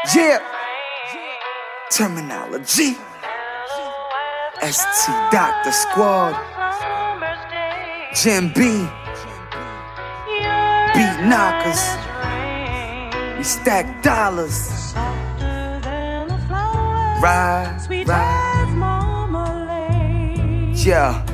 Yeah, terminology. ST Doctor Squad, Jim B, Beat Knockers. We stack dollars. Ride. Yeah.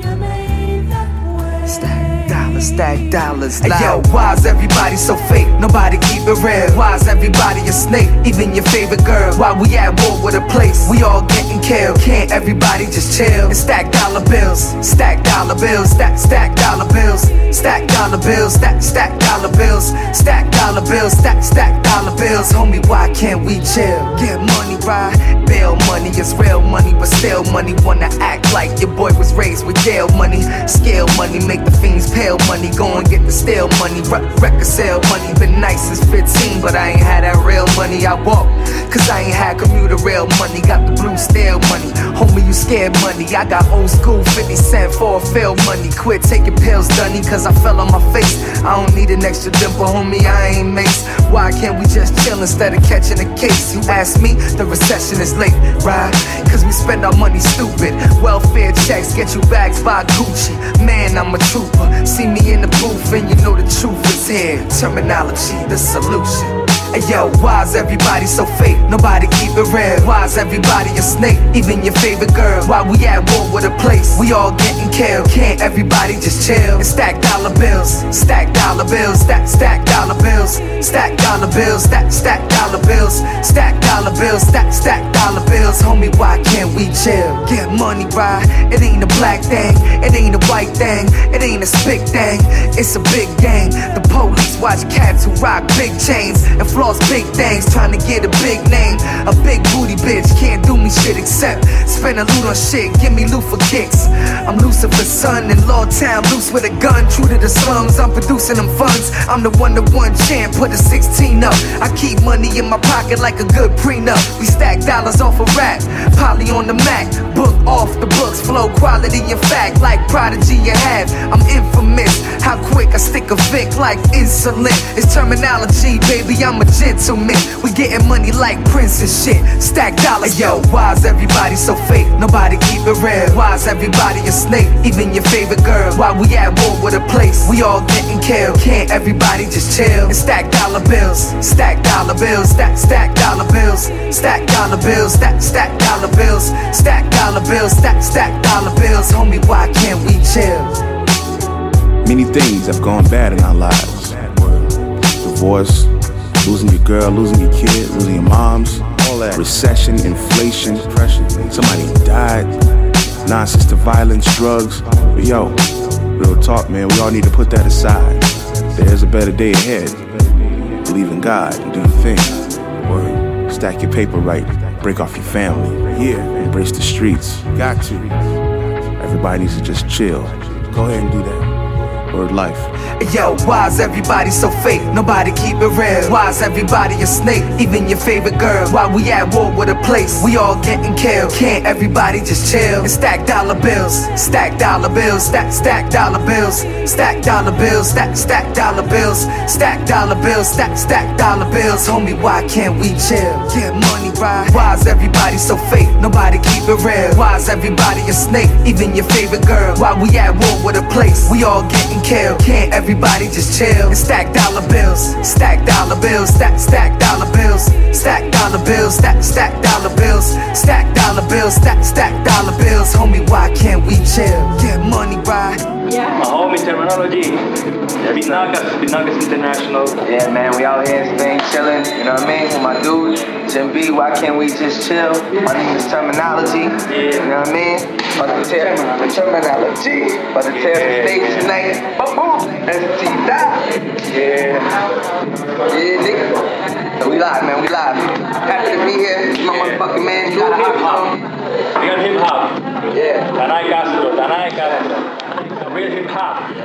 Stack dollars. Hey, yo, why's everybody so fake? Nobody keep it real. Why's everybody a snake? Even your favorite girl. Why we at war with a place? We all getting killed. Can't everybody just chill and stack dollar bills? Stack dollar bills. Stack dollar bills. Stack dollar bills. Stack dollar bills. Stack dollar bills. Stack dollar bills. Homie, why can't we chill? Get money, right? Bail money is real money, but still money. Wanna act like your boy was raised with jail money. Scale money, make the fiends pale money. Go and get the stale money. Record sale money. Been nice since 15, but I ain't had that real money. I walk, cause I ain't had commuter rail money. Got the blue stale money. Homie, you scared money. I got old school 50 cent for a fail money. Quit taking pills, Dunny, cause I fell on my face. I don't need an extra dimple, homie, I ain't mace. Why can't we just chill instead of catching a case? You ask me, the recession is late, right? Cause we spend our money stupid. Welfare checks get you bags by Gucci. Man, I'm a trooper. See me in the booth and you know the truth is here. Terminology, the solution. Hey yo, why's everybody so fake? Nobody keep it real. Why's everybody a snake? Even your favorite girl. Why we at war with a place? We all getting killed. Can't everybody just chill and stack dollar bills? Stack dollar bills. Stack dollar bills. Stack dollar bills. Stack dollar bills. Stack dollar bills. Stack dollar bills. Homie, why can't we chill? Get money, right? It ain't a black thing. It ain't a white thing. It ain't a spick thing. It's a big gang. The police watch cats who rock big chains and floss big things, trying to get a big name. A big booty bitch can't do me shit except spend a loot on shit. Give me loot for kicks. I'm Lucifer's son in Lawtown, loose with a gun, true to the slums. I'm producing them funds. I'm the one-to-one champ, put a 16 up. I keep money in my pocket like a good prenup. We stack dollars off a rap, Polly on the Mac. Book off the books, flow quality and fact like Prodigy you have. I'm infamous, how quick I stick a Vic like insulin. It's terminology, baby, I'm a gentleman. We getting money like Prince and shit. Stack dollars, yo, why's everybody so fake? Nobody keep it real. Why's everybody a snake? Even your favorite girl. Why we at war with a place? We all getting killed. Can't everybody just chill and stack dollar bills? Stack dollar bills. Stack dollar bills. Stack dollar bills. Stack dollar bills. Stack dollar bills. Stack dollar bills. Homie, why can't we chill? Many things have gone bad in our lives. Divorce, losing your girl, losing your kid, losing your moms, all that. Recession, inflation, depression. Somebody died. Nonsense to violence, drugs. But yo, real talk, man, we all need to put that aside. There's a better day ahead. Believe in God and do your thing. Word. Stack your paper right. Break off your family. Yeah. Embrace the streets. Got to. Everybody needs to just chill. Go ahead and do that. Word life. Yo, why's everybody so fake? Nobody keep it real. Why's everybody a snake? Even your favorite girl. Why we at war with a place? We all getting killed. Can't everybody just chill and stack dollar bills? Stack dollar bills. Stack dollar bills. Stack dollar bills. Stack dollar bills. Stack dollar bills. Stack dollar bills. Homie, why can't we chill? Get money, right? Why's everybody so fake? Nobody keep it real. Why's everybody a snake? Even your favorite girl. Why we at war with a place? We all getting killed. Can't everybody just chill and stack dollar bills? Stack dollar bills. Stack dollar bills. Stack dollar bills. Stack dollar bills. Stack dollar bills. Stack dollar bills. Homie, why can't we chill? Get money, right? My homie, terminology. Beat Knockers International. Yeah, man, we out here in Spain chilling. You know what I mean? With my dude, Jim B. Why can't we just chill? My name is Terminology. You know what I mean? About to tear the terminology. About to tear the stage tonight. Boom! ST Dot. Yeah, nigga. So we live, man. We live. Happy to be here. This is my motherfucking man, dude. We got hip hop. Yeah. Danai Castro. Real hip hop.